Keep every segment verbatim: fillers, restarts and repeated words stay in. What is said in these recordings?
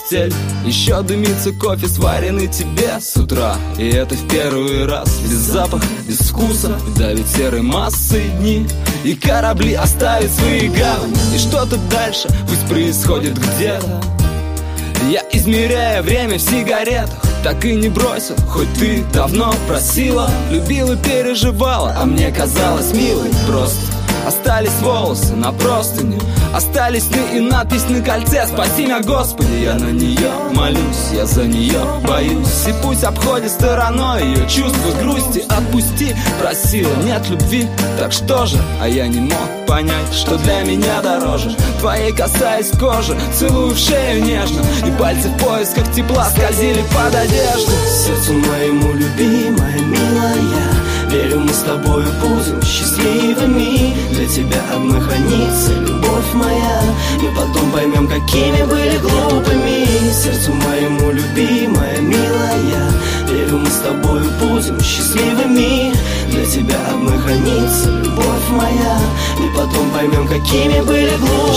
постель. Еще дымится кофе, сваренный тебе с утра. И это в первый раз. Без запаха, без вкуса давит серой массой дни. И корабли оставят свои гавани. И что-то дальше пусть происходит где-то. Я измеряю время в сигаретах. Так и не бросил, хоть ты давно просила. Любила, переживала, а мне казалось милой. Просто остались волосы на простыне, остались сны и надпись на кольце. Спаси меня, Господи, я на нее молюсь, я за нее боюсь. И пусть обходит стороной ее чувства грусти. Отпусти, просила, нет любви, так что же? А я не мог понять, что для меня дороже. Твоей касаясь кожи, целую в шею нежно. И пальцы в поисках тепла скользили под одежду. Сердцу моему любимая, милая, верю, мы с тобою будем счастливыми. Для тебя одной хранится любовь моя. Мы потом поймем, какими были глупыми. Сердцу моему любимая, милая, верю, мы с тобою будем счастливыми. Для тебя одной хранится любовь моя. Мы потом поймем, какими были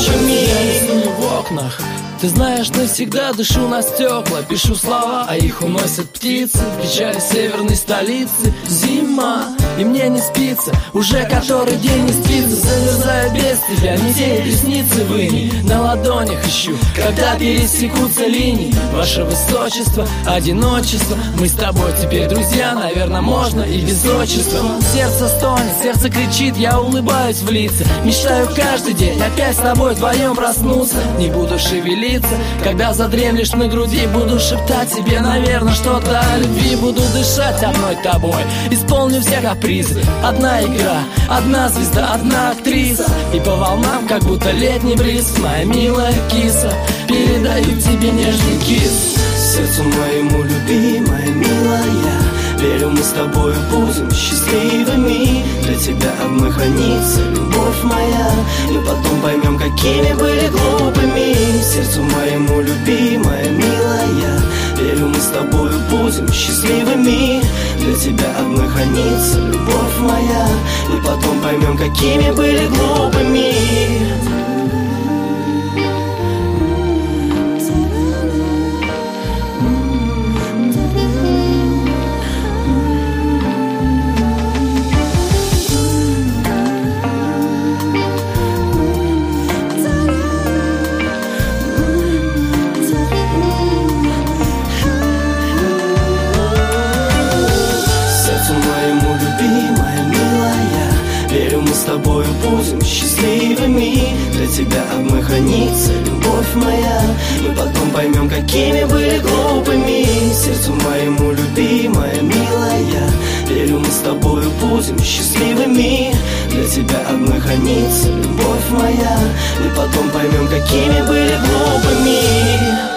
глупыми. В окнах ты знаешь, навсегда дышу на стекла. Пишу слова, а их уносят птицы. В печали северной столицы зима, и мне не спится. Уже который день не спится. Замерзаю без тебя, метеет ресницы выни. На ладонях ищу, когда пересекутся линии. Ваше высочество, одиночество. Мы с тобой теперь друзья, наверное, можно и без отчества. Сердце стонет, сердце кричит, я улыбаюсь в лица. Мечтаю каждый день опять с тобой вдвоем проснуться. Не буду шевелиться, когда задремлешь на груди. Буду шептать тебе, наверное, что-то о любви. Буду дышать одной тобой, исполню все капризы. Одна игра, одна звезда, одна актриса. И по волнам, как будто летний бриз. Моя милая киса, передаю тебе нежный кис. Сердцу моему любимая, милая, верю, мы с тобою будем счастливыми. Для тебя одной хранится любовь моя. Мы потом поймем, какими были глупыми. Сердцу моему любимая, милая, верю, мы с тобою будем счастливыми. Для тебя одной хранится любовь моя. Мы потом поймем, какими были глупыми. С тобою будем счастливыми. Для тебя одной хранится любовь моя. Мы потом поймем, какими были глупыми. Сердцу моему любимая, милая, верю, мы с тобою будем счастливыми. Для тебя одной хранится любовь моя. Мы потом поймем, какими были глупыми.